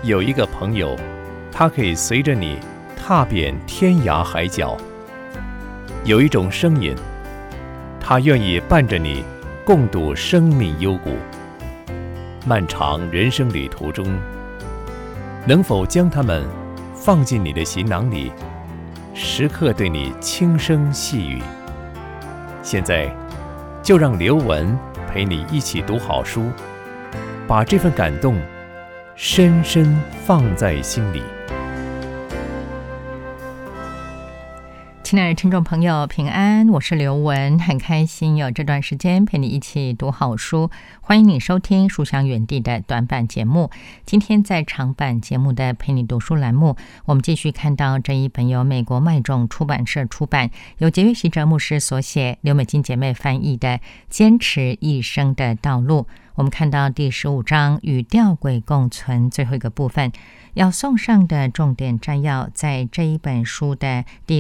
有一个朋友，他可以随着你踏遍天涯海角；有一种声音，他愿意伴着你共度生命幽谷。漫长人生旅途中，能否将他们放进你的行囊里，时刻对你轻声细语？现在就让刘文陪你一起读好书，把这份感动深深放在心里。 亲爱的听众朋友，平安，我是刘文，很开心有这段时间陪你一起读好书。欢迎你收听书香园地的短版节目。今天在长版节目的陪你读书栏目，我们继续看到这一本由美国麦种出版社出版，由节约习哲牧师所写，刘美金姐妹翻译的《坚持一生的道路》。我们看到第15章与吊诡共存最后一个部分，要送上的重点摘要在这一本书的第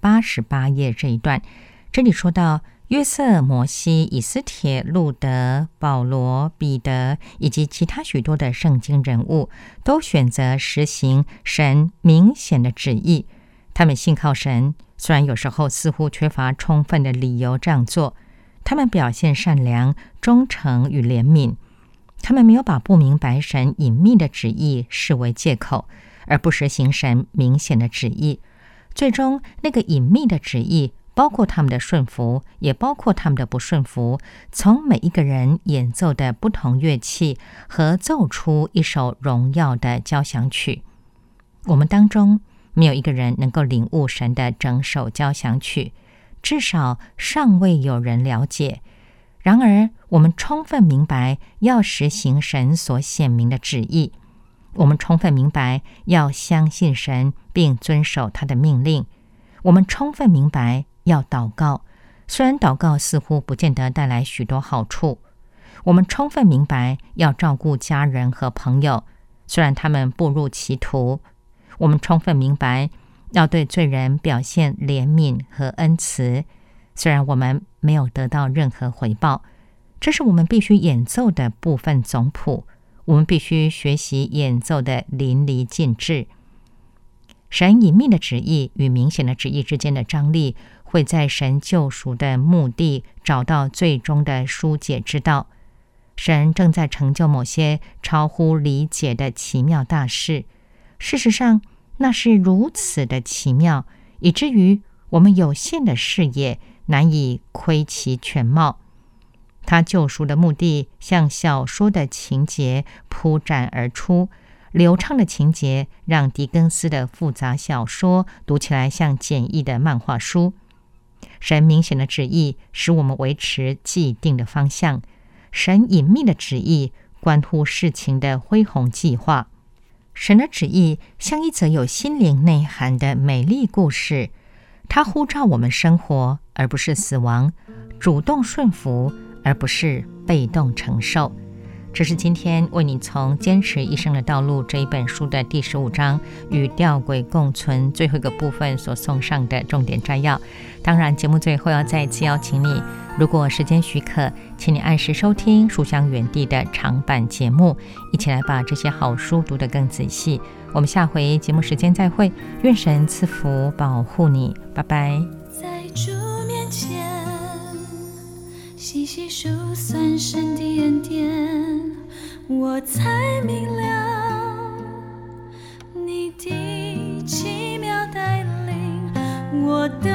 288页这一段。这里说到约瑟、摩西、以斯帖、路德、保罗、彼得以及其他许多的圣经人物都选择实行神明显的旨意。他们信靠神，虽然有时候似乎缺乏充分的理由这样做。他们表现善良、忠诚与怜悯。他们没有把不明白神隐秘的旨意视为借口，而不实行神明显的旨意。最终，那个隐秘的旨意包括他们的顺服，也包括他们的不顺服，从每一个人演奏的不同乐器和奏出一首荣耀的交响曲。我们当中没有一个人能够领悟神的整首交响曲，至少尚未有人了解。然而，我们充分明白要实行神所显明的旨意，我们充分明白要相信神并遵守他的命令，我们充分明白要祷告，虽然祷告似乎不见得带来许多好处，我们充分明白要照顾家人和朋友，虽然他们步入歧途，我们充分明白要对罪人表现怜悯和恩慈，虽然我们没有得到任何回报。这是我们必须演奏的部分总谱，我们必须学习演奏的淋漓尽致。神隐秘的旨意与明显的旨意之间的张力，会在神救赎的目的找到最终的疏解之道。神正在成就某些超乎理解的奇妙大事，事实上那是如此的奇妙，以至于我们有限的视野难以窥其全貌。他救赎的目的像小说的情节铺展而出，流畅的情节让狄更斯的复杂小说读起来像简易的漫画书。神明显的旨意使我们维持既定的方向，神隐秘的旨意关乎事情的恢宏计划。神的旨意像一则有心灵内涵的美丽故事，它呼召我们生活而不是死亡，主动顺服而不是被动承受。这是今天为你从《坚持一生的道路》这一本书的第15章与吊诡共存最后一个部分所送上的重点摘要。当然，节目最后要再次邀请你，如果时间许可，请你按时收听书香园地的长版节目，一起来把这些好书读得更仔细。我们下回节目时间再会，愿神赐福保护你，拜拜。 在主面前细细数算神的恩典，我才明了你的奇妙带领，我等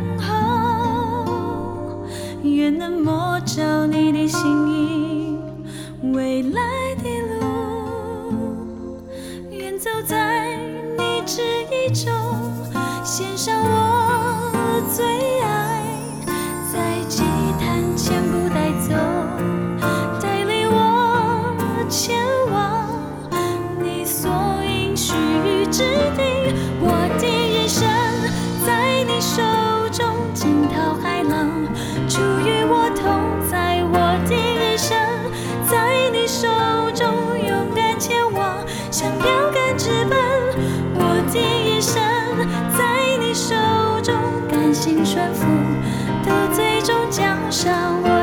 候，愿能摸着你的心意，未来的路，愿走在你旨意中，献上我最爱，在祭坛前不带走，带领我前往你所应许之地。我的人生在你手中，惊涛骇浪，主与我同在。我的人生在你手中，勇敢前往，像标杆直奔。我的人生在你手中，甘心顺服，得最终奖赏我。